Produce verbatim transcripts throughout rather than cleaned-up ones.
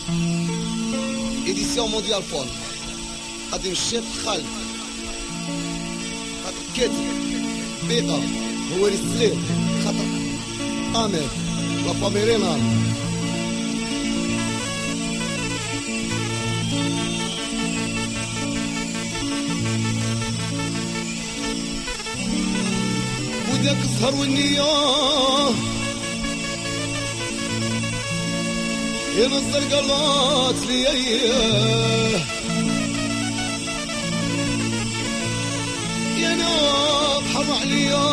édition mondiale fun غادي نمشي خالد خاطر كاتب بيضة هو اللي صغير خاطر امير لا فاميرينا وداك السهر والنية يا نصر قلات لي اياه يا ناب حر عليا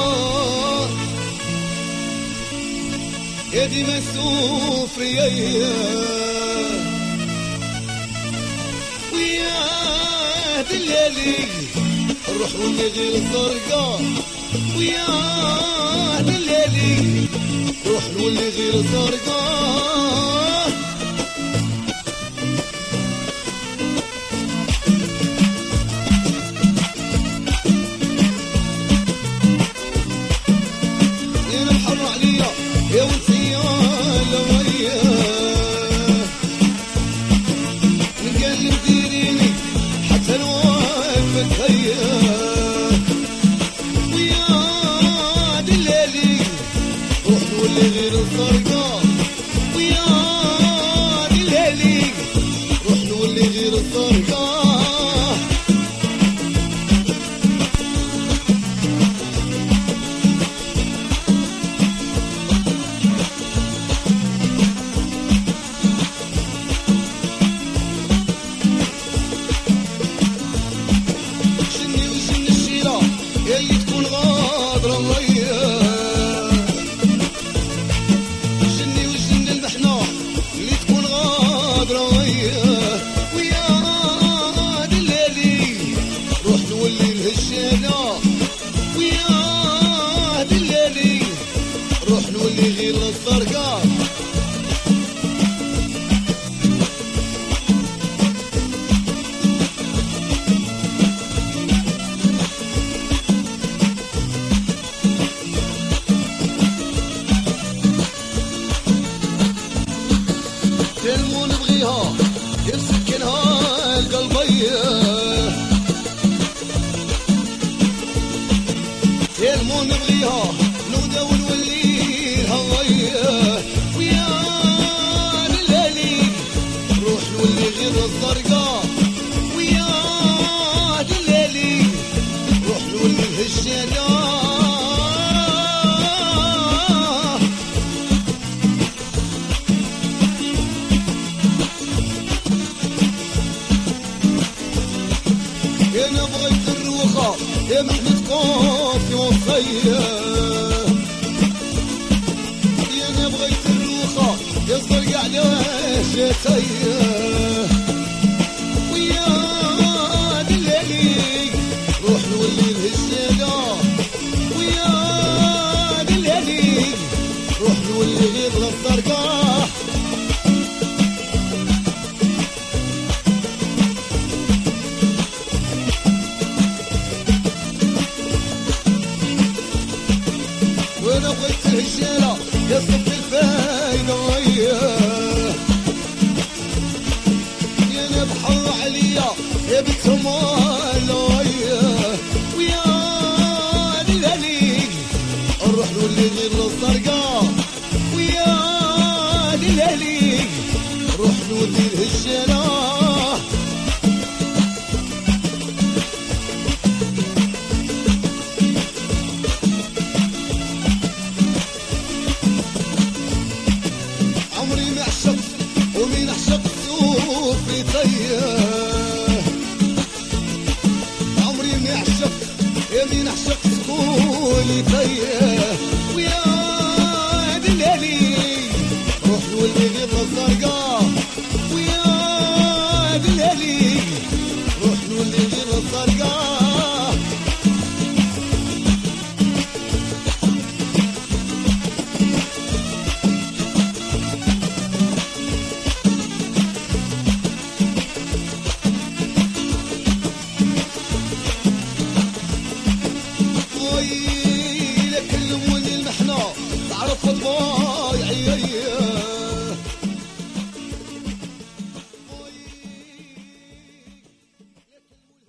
يا دي مسوف ريايا ويا دلالي الروح واللي غير الزرقاء ويا دلالي روح واللي غير الزرقاء يا وانتي يا لويا نقلب ديريني حتى الوقت هيا ويا دلالي روح نولي غير الزرقاء ويا دلالي روح نولي غير الزرقاء اللي تكون غادرة ويا جني وجن المحنة اللي تكون غادرة ويا ويا دلالي روح نولي الهجانة ويا دلالي روح نولي غير الزرقاء كلمو نبغيها يسكنها القلبية كلمو نبغيها نودا ونوليها ويا ويا دلالي روح نولي غير الزرقاء ويا دلالي روح نولي الهجانة انا بغيت الروخة يا محمد كوفي وصية انا بغيت الروخة يا زرقاء على شتية ويا دلالي روح نولي الهجانة ويا دلالي روح نولي غير الزرقاء وانا بغيت الهجالة يا صفي الفايدة ويا يا انا بحر عليا يا بنت مال ويا ويا دلالي نروح نولي غير الزرقاء ويا دلالي نروح نولي الهجالة عمري ما عشقت ومين عشقت صوفي طيه عمري ما عشقت يا مين عشقت قولي طيه ويا دلالي روح نولي غير الزرقاء